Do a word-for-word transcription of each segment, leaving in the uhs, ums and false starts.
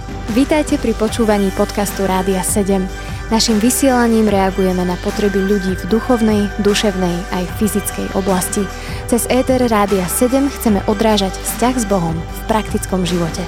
Vítajte pri počúvaní podcastu Rádia sedem. Naším vysielaním reagujeme na potreby ľudí v duchovnej, duševnej aj fyzickej oblasti. Cez éter Rádia sedem chceme odrážať vzťah s Bohom v praktickom živote.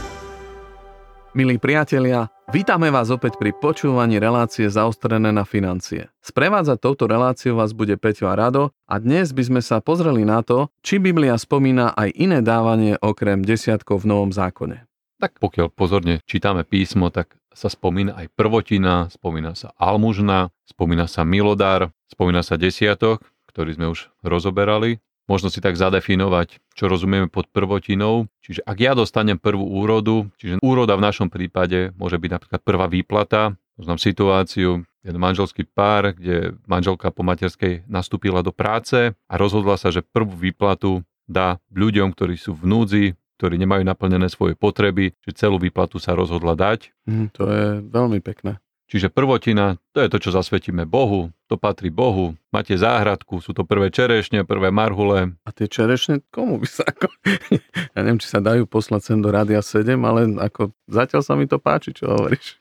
Milí priatelia, vítame vás opäť pri počúvaní relácie Zaostrené na financie. Sprevádzať touto reláciou vás bude Peťo a Rado a dnes by sme sa pozreli na to, či Biblia spomína aj iné dávanie okrem desiatkov v Novom zákone. Tak pokiaľ pozorne čítame písmo, tak sa spomína aj prvotina, spomína sa almužna, spomína sa milodár, spomína sa desiatok, ktorý sme už rozoberali. Možno si tak zadefinovať, čo rozumieme pod prvotinou. Čiže ak ja dostanem prvú úrodu, čiže úroda v našom prípade môže byť napríklad prvá výplata. Poznám situáciu, jeden manželský pár, kde manželka po materskej nastúpila do práce a rozhodla sa, že prvú výplatu dá ľuďom, ktorí sú v núdzi, ktorí nemajú naplnené svoje potreby, že celú výplatu sa rozhodla dať. Mm, to je veľmi pekné. Čiže prvotina, to je to, čo zasvetíme Bohu, to patrí Bohu. Máte záhradku, sú to prvé čerešne, prvé marhule. A tie čerešne, komu by sa ako... Ja neviem, či sa dajú poslať sem do Rádia sedem, ale ako zatiaľ sa mi to páči, čo hovoríš.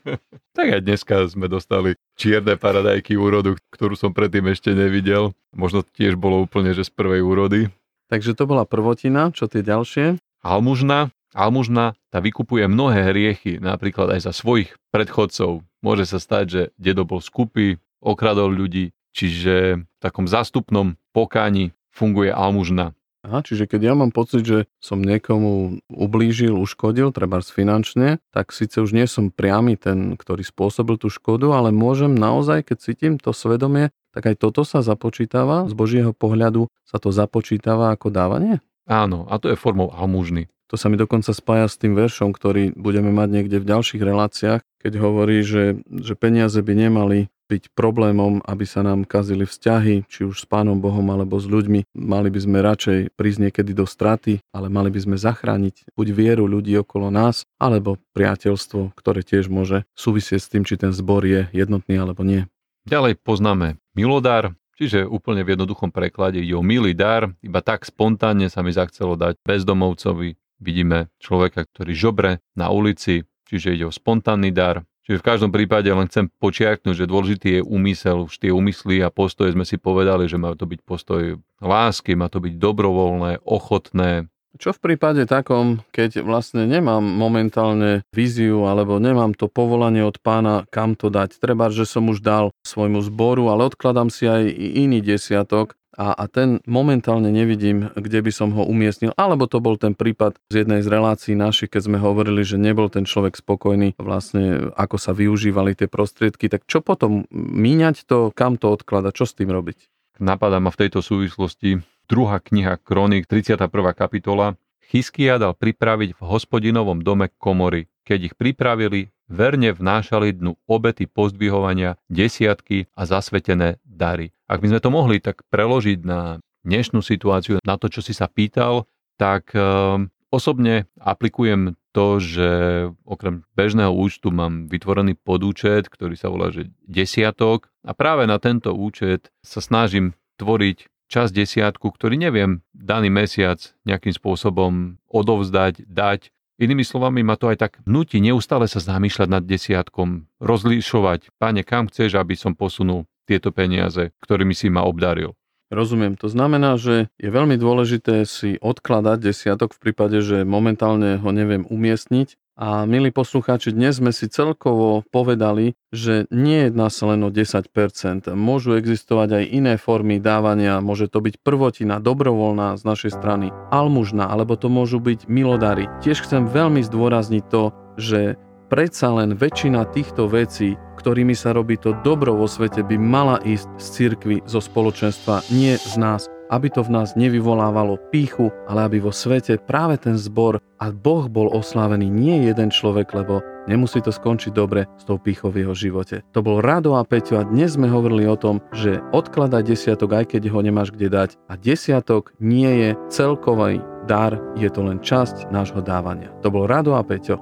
Tak aj dneska sme dostali čierne paradajky úrodu, ktorú som predtým ešte nevidel. Možno tiež bolo úplne, že z prvej úrody. Takže to bola prvotina, čo tie ďalšie? Almužna. Almužna, tá vykupuje mnohé hriechy, napríklad aj za svojich predchodcov. Môže sa stať, že dedo bol skupý, okradol ľudí, čiže v takom zástupnom pokáni funguje almužna. Aha, čiže keď ja mám pocit, že som niekomu ublížil, uškodil, trebárs finančne, tak síce už nie som priamy ten, ktorý spôsobil tú škodu, ale môžem naozaj, keď cítim to svedomie, tak aj toto sa započítava, z Božieho pohľadu sa to započítava ako dávanie? Áno, a to je formou almužny. To sa mi dokonca spája s tým veršom, ktorý budeme mať niekde v ďalších reláciách, keď hovorí, že, že peniaze by nemali byť problémom, aby sa nám kazili vzťahy, či už s Pánom Bohom alebo s ľuďmi. Mali by sme radšej prísť niekedy do straty, ale mali by sme zachrániť buď vieru ľudí okolo nás, alebo priateľstvo, ktoré tiež môže súvisieť s tým, či ten zbor je jednotný alebo nie. Ďalej poznáme milodár, čiže úplne v jednoduchom preklade ide o milý dar, iba tak spontánne sa mi zachcelo dať bezdomovcovi. Vidíme človeka, ktorý žobre na ulici, čiže ide o spontánny dar. Čiže v každom prípade len chcem počiarknúť, že dôležitý je úmysel, už tie úmysly a postoje sme si povedali, že má to byť postoj lásky, má to byť dobrovoľné, ochotné. Čo v prípade takom, keď vlastne nemám momentálne víziu alebo nemám to povolanie od Pána, kam to dať. Treba, že som už dal svojmu zboru, ale odkladám si aj iný desiatok. A, a ten momentálne nevidím, kde by som ho umiestnil. Alebo to bol ten prípad z jednej z relácií našich, keď sme hovorili, že nebol ten človek spokojný vlastne, ako sa využívali tie prostriedky. Tak čo potom? Míňať to? Kam to odkladať? Čo s tým robiť? Napadá ma v tejto súvislosti druhá kniha Kroník, tridsiata prvá kapitola. Chizkia dal pripraviť v Hospodinovom dome komory. Keď ich pripravili, verne vnášali dnu obety pozdvihovania, desiatky a zasvetené dary. Ak by sme to mohli tak preložiť na dnešnú situáciu, na to, čo si sa pýtal, tak e, osobne aplikujem to, že okrem bežného účtu mám vytvorený podúčet, ktorý sa volá že desiatok a práve na tento účet sa snažím tvoriť časť desiatku, ktorý neviem daný mesiac nejakým spôsobom odovzdať, dať. Inými slovami ma to aj tak nutí neustále sa zamýšľať nad desiatkom, rozlišovať, Pane, kam chceš, aby som posunul tieto peniaze, ktorými si ma obdaril. Rozumiem. To znamená, že je veľmi dôležité si odkladať desiatok v prípade, že momentálne ho neviem umiestniť. A milí poslucháči, dnes sme si celkovo povedali, že nie jedná sa len o desať percent. Môžu existovať aj iné formy dávania. Môže to byť prvotina, dobrovoľná z našej strany, almužna, alebo to môžu byť milodary. Tiež chcem veľmi zdôrazniť to, že predsa len väčšina týchto vecí, ktorými sa robí to dobro vo svete, by mala ísť z cirkvi, zo spoločenstva, nie z nás. Aby to v nás nevyvolávalo pýchu, ale aby vo svete práve ten zbor a Boh bol oslávený, nie jeden človek, lebo nemusí to skončiť dobre s tou pýchou v jeho živote. To bol Rado a Peťo a dnes sme hovorili o tom, že odkladaj desiatok, aj keď ho nemáš kde dať. A desiatok nie je celkový dar, je to len časť nášho dávania. To bol Rado a Peťo.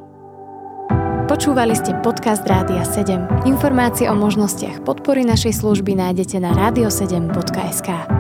Počúvali ste podcast Rádia sedem. Informácie o možnostiach podpory našej služby nájdete na rádio sedem bodka es ká.